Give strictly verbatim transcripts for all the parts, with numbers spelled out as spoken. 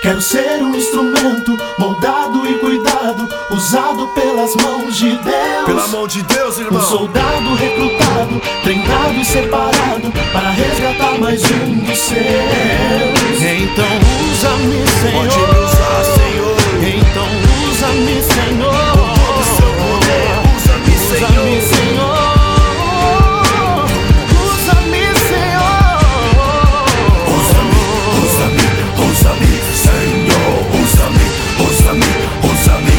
Quero ser um instrumento moldado e cuidado, usado pelas mãos de Deus. Pela mão de Deus, irmão. Um soldado recrutado, treinado e separado para resgatar mais um dos seus. Então usa-me, Senhor. Pode me usar, Senhor. Então usa-me, Senhor. Com todo o seu poder, usa-me, Senhor. Usa-me, Senhor. Usa-me, Senhor. Usa-me, usa-me, usa-me, Senhor. Usa-me, usa-me, usa-me,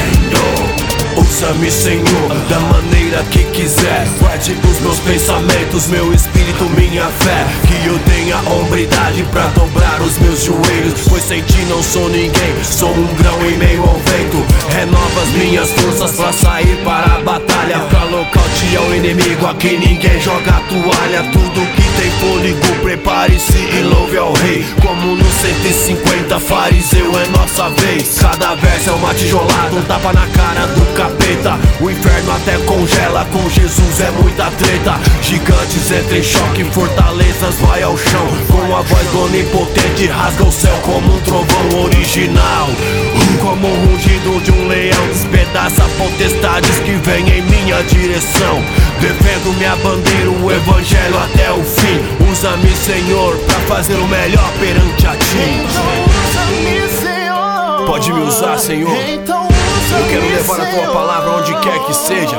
Senhor. Usa-me, Senhor, da maneira que quiser. Guarde os meus pensamentos, meu espírito, minha fé. Que eu tenha hombridade pra dobrar os meus joelhos, pois sem ti não sou ninguém, sou um grão em meio ao vento. Renova as minhas forças pra sair para a batalha, pra nocautear o inimigo, aqui ninguém joga a toalha. Tudo que tem fôlego, prepare-se e louve ao rei. Como no cento e cinquenta, fariseu é nossa vez. Cada verso é uma tijolada, um tapa na cara do capeta. O inferno até congela, com Jesus é muita treta. Gigantes entram em choque, fortalezas vai ao chão. Com a voz do onipotente rasga o céu como um trovão original. Como o rugido de um leão, despedaça potestades que vêm em minha direção. Defendo minha bandeira, o evangelho até o fim. Usa-me, Senhor, pra fazer o melhor perante a ti. Então usa-me, Senhor. Pode me usar, Senhor. Então eu quero levar a tua palavra onde quer que seja.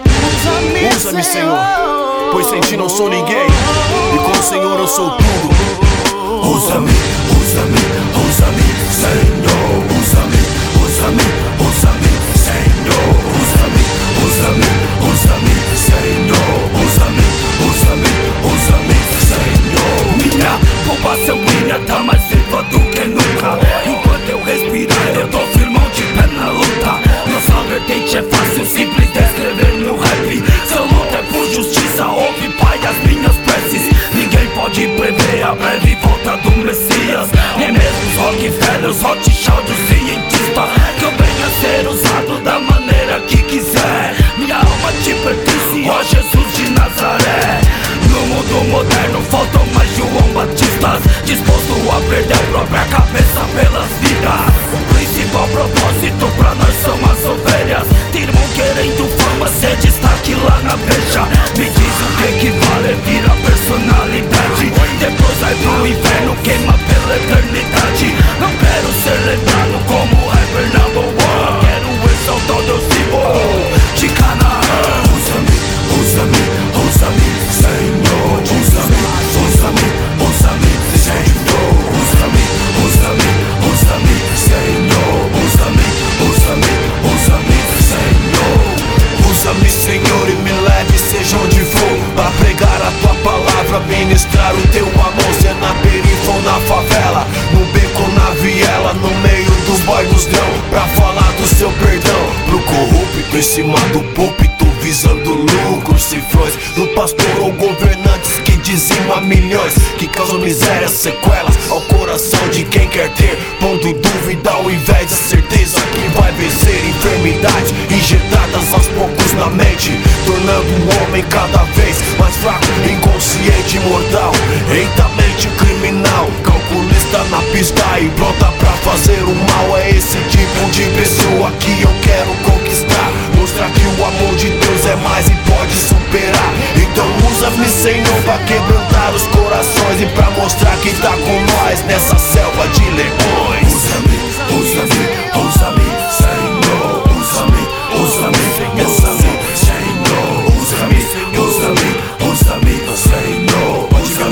Usa-me, Usa-me, Senhor, pois sem ti não sou ninguém, e com o Senhor eu sou tudo. Usa-me, usa-me, usa-me, Senhor. Usa-me, usa-me, usa-me, Senhor. Usa-me, usa-me, usa-me, Senhor. Usa-me, usa-me, usa-me, Senhor. Minha bomba sanguínea tá mais viva do que nunca. Enquanto eu respirar, eu tô firmão de pé na luta. Nossa vertente é fácil, simples descrever meu rap. Seu luta é por justiça, ouve, Pai, as minhas preces. Ninguém pode prever a breve volta do Messias. Nem mesmo os Rockefellers, Rothschild, os cientistas. Que eu venha ser usado da maneira que quiser. Minha alma te pertence, ó Jesus de Nazaré. No mundo moderno faltam mais João Batistas, disposto a perder a própria cabeça pelas vidas. O principal propósito pra nós são as ovelhas. Tem irmão querendo fama, ser destaque lá na brecha. Me diz o que equivale, vira personalidade. Depois vai pro inferno, queima pela eternidade. Não quero ser lembrado como rapper number one. Quero exaltar o Deus vivo de Canaã. Usa-me, usa-me, usa-me, Senhor. Usa-me, usa-me, usa-me, Senhor. Usa-me, usa-me, usa-me, Senhor. Usa-me, usa-me, usa-me, Senhor. Usa-me, Senhor, e me leve, seja onde for, pra pregar a tua palavra, ministrar o teu amor. Se é na periferia ou na favela, no beco ou na viela, no meio dos boy dos grão, pra falar do seu perdão. Pro corrupto em cima do púlpito, visando lucros, cifrões do pastor ou governantes que dizimam milhões, que causam miséria, sequelas ao coração de quem quer ter, pondo dúvida ao invés da certeza que vai vencer. Enfermidades injetadas aos poucos na mente, tornando o homem cada vez mais fraco, inconsciente, mortal. Eita, mente criminal, calculista na pista e pronta pra fazer o mal. É esse tipo de pessoa que eu quero conquistar, mostrar que o amor de Deus é mais e pode superar. Então usa-me, Senhor, pra quebrantar os corações e pra mostrar que tá com nós nessa selva de leões. Usa-me, usa-me, usa-me, Senhor. Usa-me, usa-me, usa-me, Senhor. Usa-me, usa-me, usa-me, Senhor.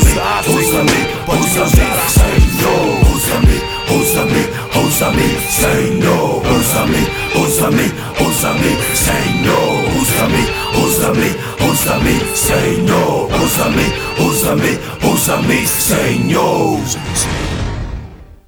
Usa-me, usa-me, usa-me, Senhor. Usa-me, usa-me, usa-me, Senhor. Usa-me, usa-me, usa-me, Senhor. Usa-me, usa-me, usa-me, Senhor. Usa-me, usa-me, usa-me, Senhor.